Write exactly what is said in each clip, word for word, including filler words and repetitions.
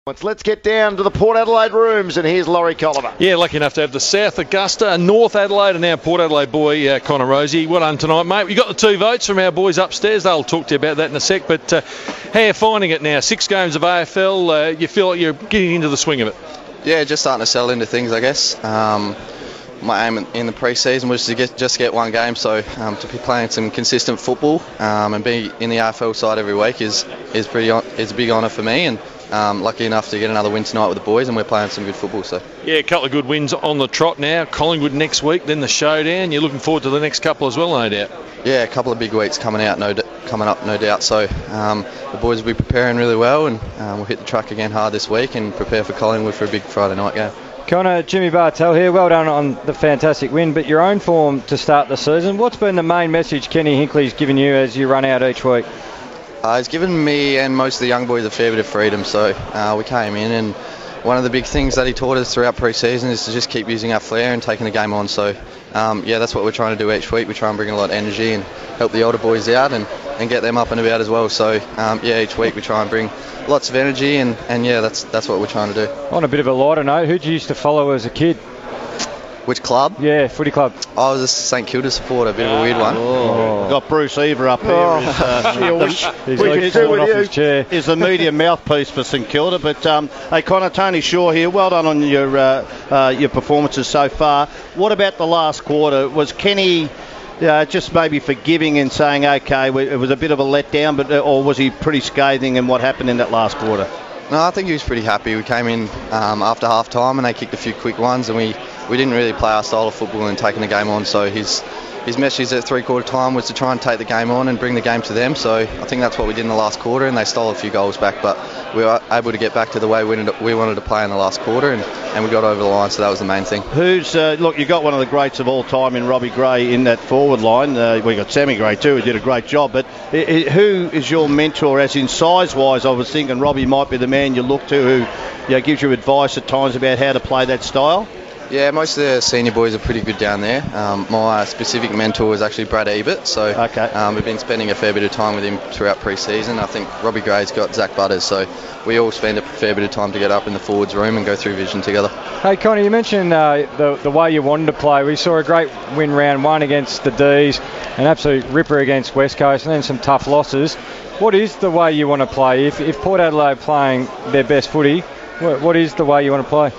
Let's get down to the Port Adelaide rooms, and here's Laurie Colliver. Yeah, lucky enough to have the South Augusta, North Adelaide, and now Port Adelaide boy uh, Connor Rozee. Well done tonight, mate. We got the two votes from our boys upstairs. They'll talk to you about that in a sec. But uh, how are you finding it now? Six games of A F L. Uh, you feel like you're getting into the swing of it? Yeah, just starting to settle into things, I guess. Um, my aim in the pre-season was to get, just get one game, so um, to be playing some consistent football um, and be in the A F L side every week is is pretty is a big honour for me. And Um, lucky enough to get another win tonight with the boys, and we're playing some good football. So yeah, a couple of good wins on the trot now. Collingwood next week, then the showdown. You're looking forward to the next couple as well, no doubt. Yeah, a couple of big weeks coming out, no coming up, no doubt. So um, the boys will be preparing really well, and um, we'll hit the track again hard this week and prepare for Collingwood for a big Friday night game. Connor, Jimmy Bartel here. Well done on the fantastic win, but your own form to start the season. What's been the main message Kenny Hinkley's given you as you run out each week? Uh, he's given me and most of the young boys a fair bit of freedom, so uh, we came in, and one of the big things that he taught us throughout pre-season is to just keep using our flair and taking the game on. So um, yeah, that's what we're trying to do each week. We try and bring a lot of energy and help the older boys out and, and get them up and about as well. So um, yeah, each week we try and bring lots of energy, and, and yeah, that's that's what we're trying to do. On a bit of a lighter note, who did you used to follow as a kid? Which club? Yeah, footy club. I was a St Kilda supporter, a bit of a weird one. Oh. Got Bruce Eva up here. Oh. Is, uh, Gee, I wish the, we could do with his chair. is the media mouthpiece for St Kilda. But um, hey, Connor, Tony Shaw here. Well done on your uh, uh, your performances so far. What about the last quarter? Was Kenny uh, just maybe forgiving and saying, okay, it was a bit of a letdown, but or was he pretty scathing in what happened in that last quarter? No, I think he was pretty happy. We came in um, after half time and they kicked a few quick ones, and we, we didn't really play our style of football and taking the game on. So his his message at three quarter time was to try and take the game on and bring the game to them. So I think that's what we did in the last quarter, and they stole a few goals back, but we were able to get back to the way we wanted to, we wanted to play in the last quarter, and, and we got over the line, so that was the main thing. Who's uh, look, you got one of the greats of all time in Robbie Gray in that forward line. Uh, we got Sammy Gray too, who did a great job. But I, I, who is your mentor, as in size-wise? I was thinking Robbie might be the man you look to, who you know, gives you advice at times about how to play that style. Yeah, most of the senior boys are pretty good down there. Um, my specific mentor was actually Brad Ebert, so okay. um, we've been spending a fair bit of time with him throughout pre-season. I think Robbie Gray's got Zach Butters, so we all spend a fair bit of time to get up in the forwards room and go through vision together. Hey Connor, you mentioned uh, the, the way you wanted to play. We saw a great win round one against the D's, an absolute ripper against West Coast, and then some tough losses. What is the way you want to play? If, if Port Adelaide playing their best footy, what, what is the way you want to play?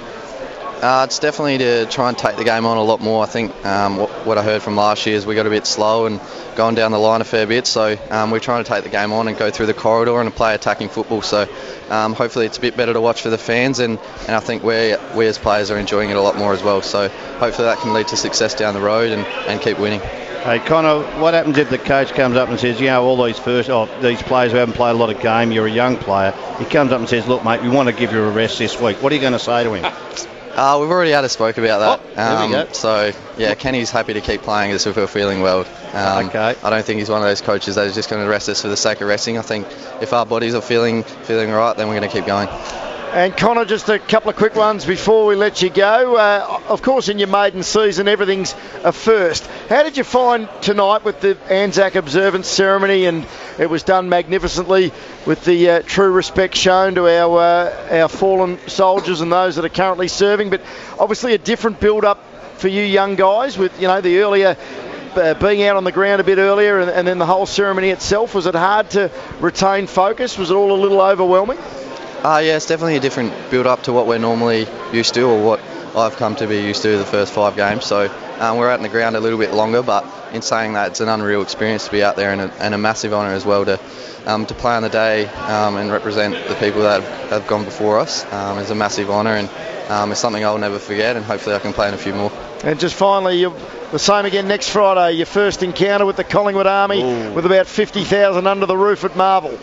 Uh, it's definitely to try and take the game on a lot more. I think um, what, what I heard from last year is we got a bit slow and going down the line a fair bit, so um, we're trying to take the game on and go through the corridor and play attacking football. So um, hopefully it's a bit better to watch for the fans, and, and I think we we as players are enjoying it a lot more as well. So hopefully that can lead to success down the road and, and keep winning. Hey Connor, what happens if the coach comes up and says, you know, all these first, oh, these players who haven't played a lot of game, you're a young player. He comes up and says, look mate, we want to give you a rest this week. What are you going to say to him? Uh, we've already had a spoke about that. Oh, there we um, go. So, yeah, Kenny's happy to keep playing us if we're feeling well. Um, okay. I don't think he's one of those coaches that is just going to rest us for the sake of resting. I think if our bodies are feeling feeling right, then we're going to keep going. And Connor, just a couple of quick ones before we let you go. Uh, of course, in your maiden season, everything's a first. How did you find tonight with the Anzac observance ceremony? And it was done magnificently with the uh, true respect shown to our uh, our fallen soldiers and those that are currently serving. But obviously a different build-up for you young guys with, you know, the earlier uh, being out on the ground a bit earlier, and, and then the whole ceremony itself. Was it hard to retain focus? Was it all a little overwhelming? Uh, yeah, it's definitely a different build-up to what we're normally used to, or what I've come to be used to the first five games. So um, we're out in the ground a little bit longer, but in saying that, it's an unreal experience to be out there, and a, and a massive honour as well to um, to play on the day um, and represent the people that have, have gone before us. Um, it's a massive honour, and um, it's something I'll never forget, and hopefully I can play in a few more. And just finally, you're the same again next Friday, your first encounter with the Collingwood Army. Ooh. With about fifty thousand under the roof at Marvel.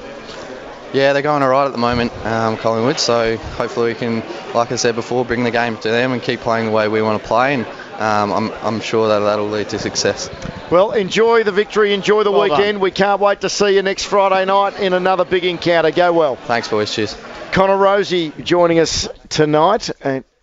Yeah, they're going all right at the moment, um, Collingwood, so hopefully we can, like I said before, bring the game to them and keep playing the way we want to play, and um, I'm, I'm sure that that'll lead to success. Well, enjoy the victory, enjoy the well weekend. Done. We can't wait to see you next Friday night in another big encounter. Go well. Thanks, boys. Cheers. Connor Rozee joining us tonight. And